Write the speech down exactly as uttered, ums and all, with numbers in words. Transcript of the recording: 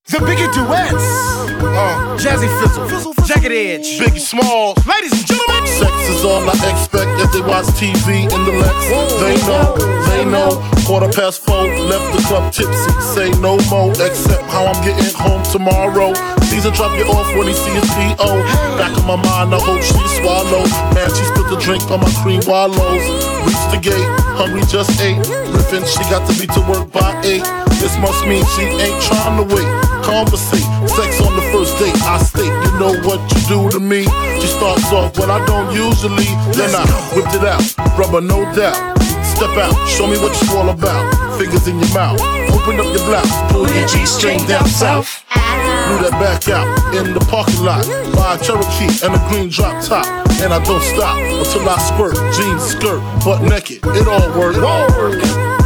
The Biggie Duets. Uh, Jazzy Fizzle, Fizzle, Fizzle, Jagged Edge, Biggie Smalls. Ladies and gentlemen, sex is all I expect if they watch T V in the Lex. They know, they know. Quarter past four, left the club tipsy. Say no more, except how I'm getting home tomorrow. Caesar drop you off when he see his P O. Back in my mind, I hope she swallow. Man, she spilled the drink on my cream wallows. Reach the gate, hungry just ate. Riffin', she got to be to work by eight. This must mean she ain't trying to wait. Conversate, sex on the first date. I state, you know what you do to me. She starts off when I don't usually. Then I whipped it out, rubber no doubt. Step out, show me what you all about. Fingers in your mouth, open up your blouse, pull your G-string down south. Blew that back out in the parking lot. Buy a Cherokee and a green drop top. And I don't stop until I squirt. Jeans, skirt, butt naked, it all work. It all work.